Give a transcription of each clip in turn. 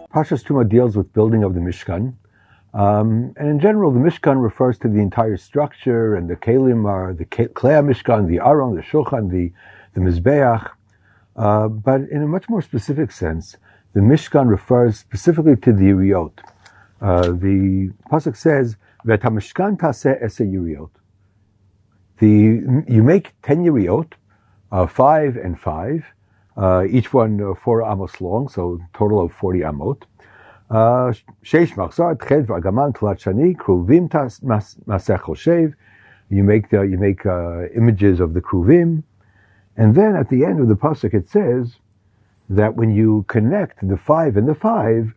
Parshas Truma deals with building of the Mishkan. And in general, the Mishkan refers to the entire structure, and the Kelim are the Klei Mishkan, the Aron, the Shulchan, the Mizbeach. But in a much more specific sense, the Mishkan refers specifically to the Yeriot. The Pasuk says, Vet HaMishkan taseh ese Yeriot. You make 10 Yeriot, 5 and 5, each one 4 amos long, so total of 40 amot. Sheish machzor, tched v'agaman tlat shani, kruvim masech choshev. You make images of the kruvim, and then at the end of the pasuk it says that when you connect the 5 and the 5,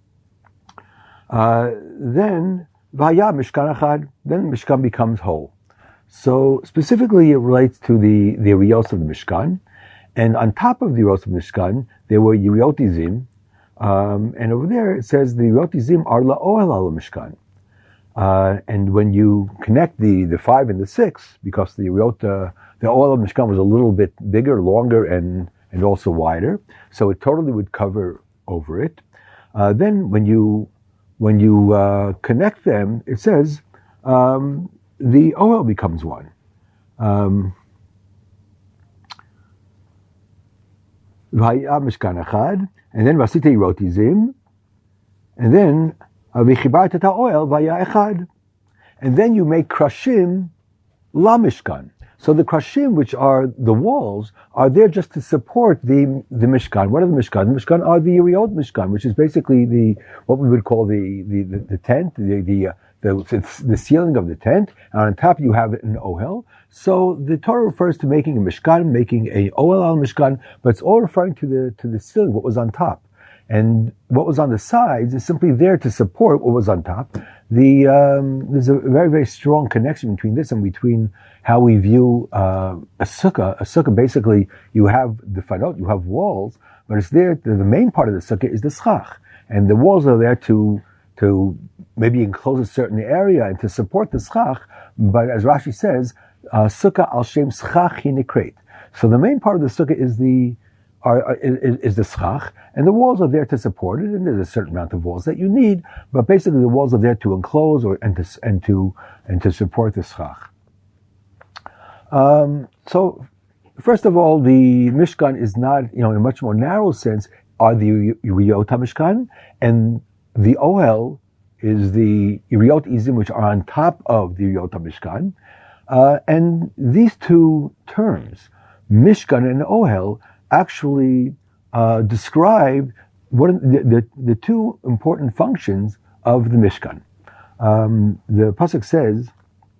then vaya mishkan achad, then Mishkan becomes whole. So specifically, it relates to the Yeriot of the Mishkan, and on top of the Yeriot of the Mishkan, there were Yeriot Izim, and over there it says the Yeriot Izim are la'ohel al Mishkan. And when you connect the 5 and the 6, because the Yeriot, the oil of Mishkan was a little bit bigger, longer, and also wider, so it totally would cover over it. Then when you connect them, it says the oil becomes one. Mishkan achad, and then vasita Yeriot Izim, and then v'chibart et ha'oil vaya echad, and then you make krashim la Mishkan. So the krashim, which are the walls, are there just to support the Mishkan. What are the Mishkan? The Mishkan are the Yeriot Mishkan, which is basically what we would call the tent, the ceiling of the tent, and on top you have an ohel. So the Torah refers to making a Mishkan, making a ohel al Mishkan, but it's all referring to the ceiling, what was on top. And what was on the sides is simply there to support what was on top. There's a very, very strong connection between this and between how we view a sukkah. A sukkah, basically, you have the fanot, you have walls, but it's there, the main part of the sukkah is the schach. And the walls are there to maybe enclose a certain area and to support the schach. But as Rashi says, sukkah al shem schach hi nikret. So the main part of the sukkah is the schach, and the walls are there to support it, and there's a certain amount of walls that you need, but basically the walls are there to enclose and to support the schach. So first of all, the Mishkan is not, in a much more narrow sense, are the Yeriot HaMishkan, and the Ohel is the Yeriot Izim, which are on top of the Yeriot HaMishkan, and these two terms, Mishkan and Ohel, actually describe what the two important functions of the Mishkan. The pasuk says,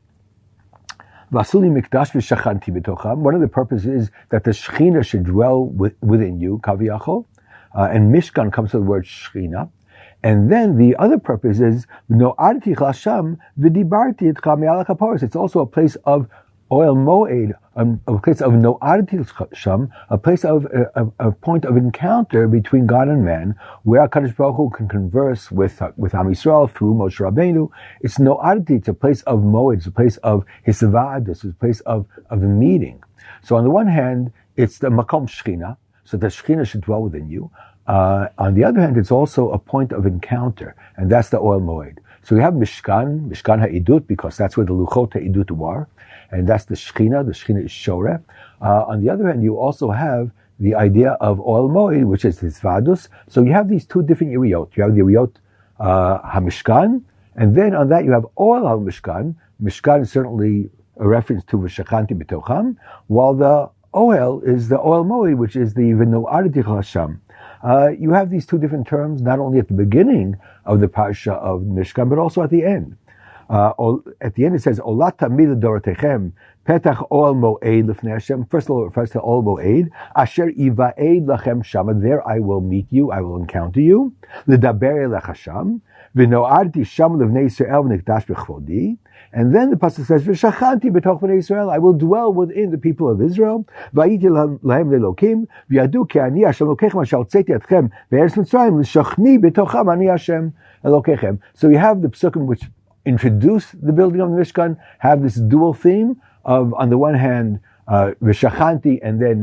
"Vasuli mikdash v'shachanti b'tocham." One of the purposes is that the Shechina should dwell within you, kaviyachol, and Mishkan comes from the word Shechina. And then the other purpose is no'adti chasham v'dibarti etcha me'al haporos. It's also a place of oil moed, a place of no'adti sham, a place of a point of encounter between God and man, where HaKadosh Baruch Hu can converse with Am Yisrael through Moshe Rabbeinu. It's no'adti, it's a place of moed, it's a place of hisavadus, it's a place of the meeting. So on the one hand, it's the makom shechina, so the shechina should dwell within you. On the other hand, it's also a point of encounter, and that's the oil moed. So we have Mishkan Ha'idut, because that's where the Luchot Ha'idut are, and that's the Shechina is Shoreh. On the other hand, you also have the idea of oil moed, which is Hisvadus. So you have these two different Yeriot. You have the Yeriot HaMishkan, and then on that you have oil HaMishkan. Mishkan is certainly a reference to V'shachanti b'tocham, while the Ohel is the oil moed, which is the V'no'adti chasham. You have these two different terms, not only at the beginning of the parsha of Mishkan, but also at the end. At the end it says, Olat tamid dorotechem, petach oel moed lifnei Hashem. First of all, it refers to oel moed. Asher ivaed lachem shama. There I will meet you, I will encounter you. L'daber elech Hashem. V'no'adti sham lifnei Yisrael v'nikdash b'chvodi. And then the pasuk says, "V'shachanti b'toch b'nei Yisrael." I will dwell within the people of Israel. V'ayiti lahem lelokim v'yadu ki ani Hashem Elokechem asher hotzeti atchem be'eretz Mitzrayim l'shachni b'tocham ani Hashem Elokechem. So you have the psukim which introduce the building of the Mishkan, have this dual theme of, on the one hand, v'shachanti, and then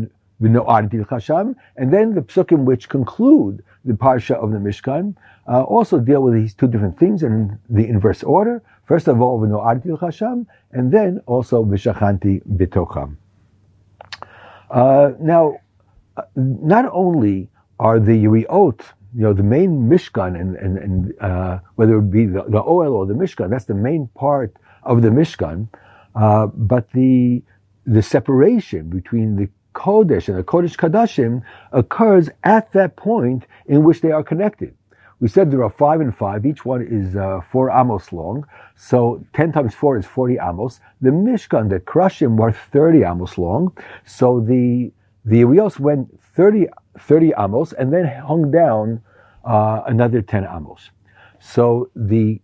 And then the psukim which conclude the parsha of the Mishkan also deal with these two different things in the inverse order. First of all, v'no'adti l'chasham, and then also v'shachanti b'tocham. Now, not only are the Yeriot, the main Mishkan, and whether it be the oil or the Mishkan, that's the main part of the Mishkan, but the separation between the Kodesh and the Kodesh Kadashim occurs at that point in which they are connected. We said there are 5 and 5. Each one is 4 amos long. So 10 times 4 is 40 amos. The Mishkan, the Krashim, were 30 amos long. So the Yerios went 30 amos and then hung down another 10 amos. So the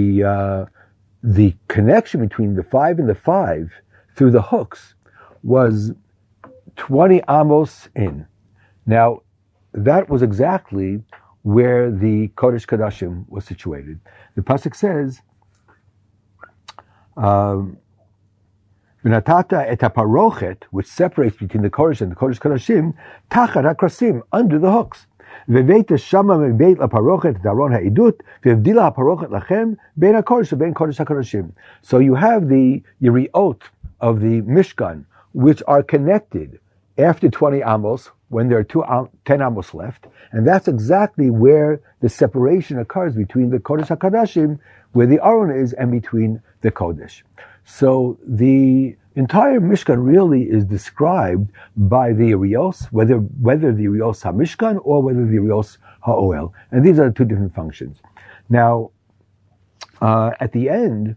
connection between the 5 and the 5 through the hooks was 20 amos in. Now, that was exactly where the Kodesh Kadashim was situated. The pasuk says, "V'natata et haparochet," which separates between the Kodesh and the Kodesh Kadashim, tachat hakrasim, under the hooks. V'veita shama mebeit laparochet daron ha'idut, v'evdila haparochet lachem bein haKodesh v'bein Kodesh haKodashim. So you have the Yeriot of the Mishkan, which are connected after 20 amos, when there are 10 amos left, and that's exactly where the separation occurs between the Kodesh HaKadashim, where the Aron is, and between the Kodesh. So the entire Mishkan really is described by the Yerios, whether the Yerios HaMishkan or whether the Yerios HaOel. And these are two different functions. Now, at the end,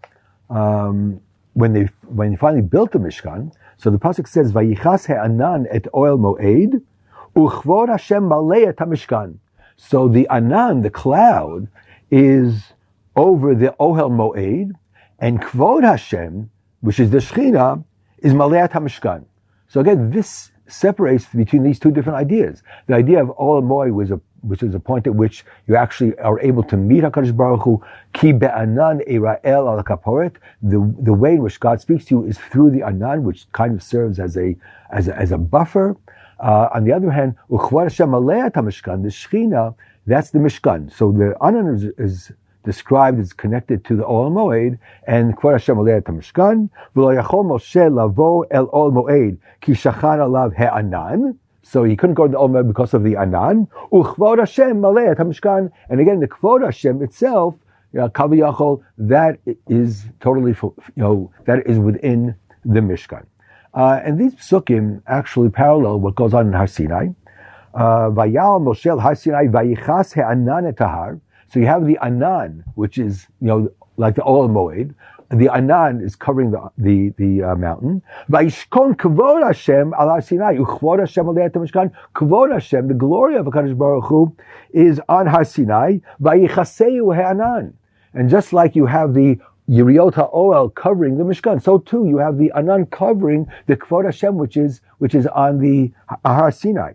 when they finally built the Mishkan, so the pasuk says, "Vayichas ha'anan et oel moed, uchvod Hashem malei et hamishkan." So the anan, the cloud, is over the ohel moed, and kvod Hashem, which is the Shechina, is malei et hamishkan. So again, this separates between these two different ideas. The idea of ohel moed which is a point at which you actually are able to meet HaKadosh Baruch Hu, ki be'anan eira'el al kaporet. The way in which God speaks to you is through the anan, which kind of serves as a buffer. On the other hand, uchvar Hashem alei hamishkan, the Shechina, that's the Mishkan. So the anan is described as connected to the Ohel Moed, and Kvar Hashem alei hamishkan. V'lo yachol Moshe lavo el Ohel Moed ki shachan alav he'anan. So he couldn't go to the Ohel Moed because of the anan. Uchvod Hashem malei et hamishkan. And again, the Kvod Hashem itself, Kaviyachol, that is totally, that is within the Mishkan. And these psukim actually parallel what goes on in Har Sinai. Vayal Moshe Har Sinai vayichas he'anan et hahar. So you have the anan, which is, like the Ohel Moed. The anan is covering the mountain. Vayishkon kvod Hashem al Har Sinai. Uchvod Hashem alei et hamishkan. Kvod Hashem, the glory of HaKadosh Baruch Hu, is on Har Sinai. Vayichaseu he'anan. And just like you have the Yeriot HaOel covering the Mishkan, so too you have the anan covering the Kvod Hashem, which is on the Har Sinai.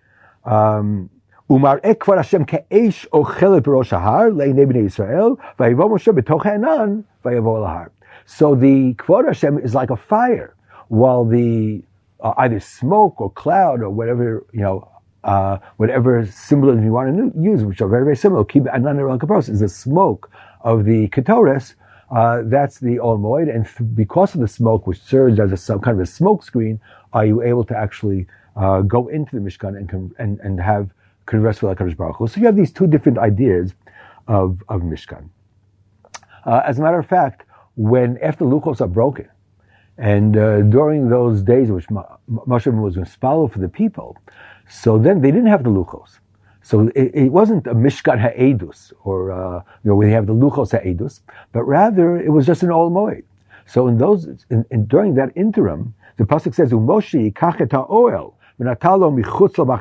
Umar'eh Kvod Hashem ke'esh ochelet b'rosh ha'har le'nei bnei Yisrael vayavo Moshe b'toch ha'anan vayavo l'har. So the Kvod Hashem is like a fire, while the either smoke or cloud or whatever whatever symbolism you want to use, which are very, very similar. Ki be'anan ere'el kaparos is the smoke of the Ketores. That's the Ohel Moed, and because of the smoke, which serves as some kind of a smoke screen, are you able to actually go into the Mishkan and have converse with HaKadosh Baruch Hu. So you have these two different ideas of Mishkan. As a matter of fact, after Luchos are broken, and during those days which Moshe was mispalel for the people, so then they didn't have the Luchos. So it wasn't a Mishkan Ha'edus, or where they have the Luchos Ha'edus, but rather it was just an Ohel Moed. So during that interim, the pasuk says, "U'Moshe yikach et ha'oel." He called his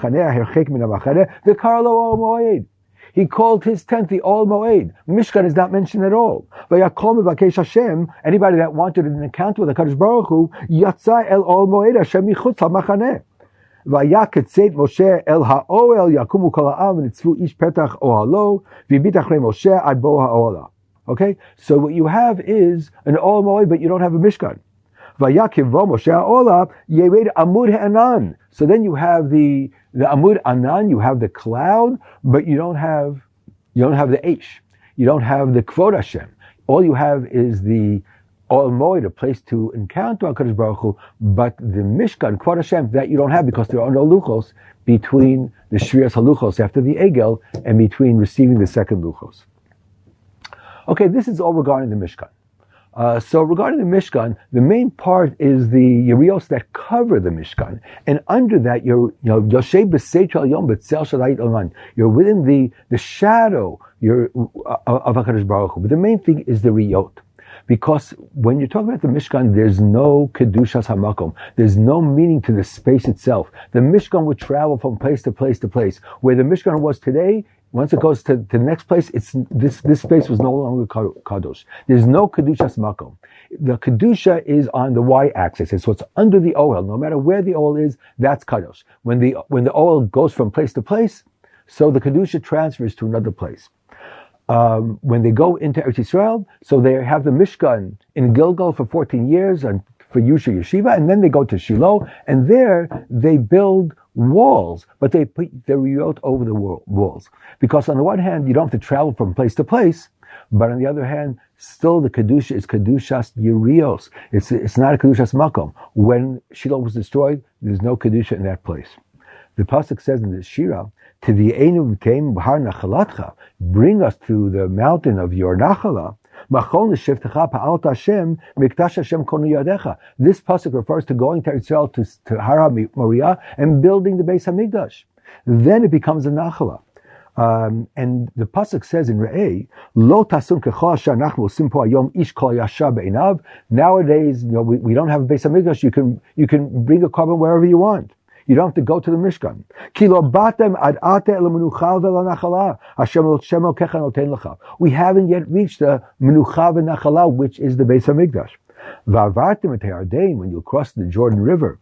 tent the Ohel Moed. Mishkan is not mentioned at all. Anybody that wanted an encounter with the HaKadosh Baruch Hu, Yatsa el Ohel Moed Hashem michutz ha'machaneh. Vayaketzet Moshe el ha'oel yakumu kol ha'am v'nitzvu ish petach ohalo v'yibit achrei Moshe ad bo ha'ola. Okay? So what you have is an Ohel Moed, but you don't have a Mishkan. Vayakivo Moshe Ha'ola Yered Amud Ha'anan. So then you have the Amud Anan, you have the cloud, but you don't have the Eish. You don't have the Kvod Hashem. All you have is the Ol Moed, a place to encounter HaKadosh Baruch Hu, but the Mishkan, Kvod Hashem, that you don't have because there are no luchos between the Shrias HaLuchos after the Egel and between receiving the second luchos. Okay, this is all regarding the Mishkan. So regarding the Mishkan, the main part is the Yerios that cover the Mishkan, and under that you're Yoshe B'Seitel Yom B'Tzel Shalayit Oman. You're within the shadow of HaKadosh Baruch Hu. But the main thing is the Riyot. Because when you're talking about the Mishkan, there's no Kedushas HaMakom. There's no meaning to the space itself. The Mishkan would travel from place to place to place. Where the Mishkan was today, once it goes to the next place, this space was no longer Kadosh. There's no Kedushas Makom. The Kedusha is on the y-axis. So it's under the Ohel. No matter where the Ohel is, that's Kadosh. When the Ohel goes from place to place, so the Kedusha transfers to another place. When they go into Eretz Yisrael, so they have the Mishkan in Gilgal for 14 years and for Yusha Yeshiva, and then they go to Shiloh, and there they build walls, but they put the Riyot over the walls. Because on the one hand, you don't have to travel from place to place, but on the other hand, still the Kedusha is Kedushas Yerios. It's not a Kedushas Makom. When Shiloh was destroyed, there's no Kedusha in that place. The pasuk says in the Shira, "Tivi'enu v'keim b'har nachalatcha," bring us to the mountain of your nachala. Machon l'shivtecha pa'alta Hashem mikdash Hashem konu yadecha. This pasuk refers to going to Israel to Har Moriah and building the Beis Hamikdash. Then it becomes a nachala. And the pasuk says in Re'eh, "Lo tasun kechol asher anachnu osim po hayom ish kol yashar be'einav." Nowadays, we don't have a Beis Hamikdash. You can bring a carbon wherever you want. You don't have to go to the Mishkan. We haven't yet reached the Menucha v'Nachala, which is the Beis Hamikdash. When you cross the Jordan River,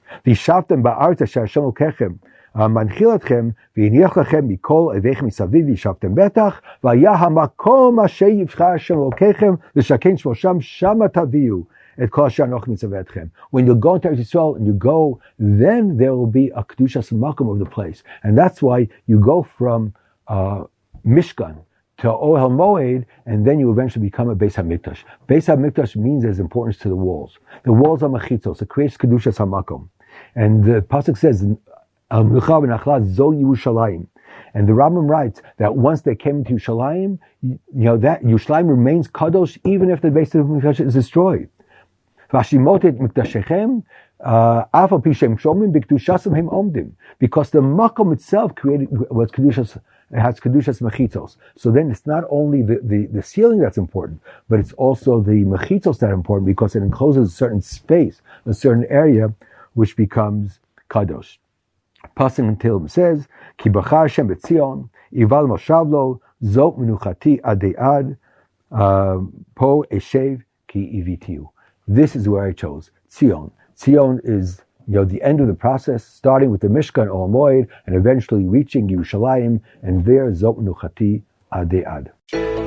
מנחיל אתכם והניח לכם מכל אויביכם מסביב וישבתם בטח והיה המקום אשר יבחר השם אלוקיכם לשכן שמו שמה תביאו את כל אשר אנוכי מצווה אתכם. When you go into Israel and you go, then there will be a kedushas makom of the place, and that's why you go from Mishkan to Ohel Moed, and then you eventually become a Beis Hamikdash. Beis Hamikdash means there's importance to the walls. The walls are mechitzos. It creates kedushas hamakom, and the pasuk says, and the Rambam writes that once they came into Yerushalayim, that Yerushalayim remains kadosh even if the Beis Hamikdash is destroyed. Because the makom itself was kedushas, has kedushas mechitzos. So then it's not only the ceiling that's important, but it's also the mechitzos that are important because it encloses a certain space, a certain area, which becomes kadosh. Passing until it says, Ki bachar Hashem b'tzion, ival moshavlo, zot menuchati ad po eshev ki ivitiu. This is where I chose Tzion. Tzion is, the end of the process, starting with the Mishkan Ohel Moed and eventually reaching Yerushalayim, and there zot menuchati ad.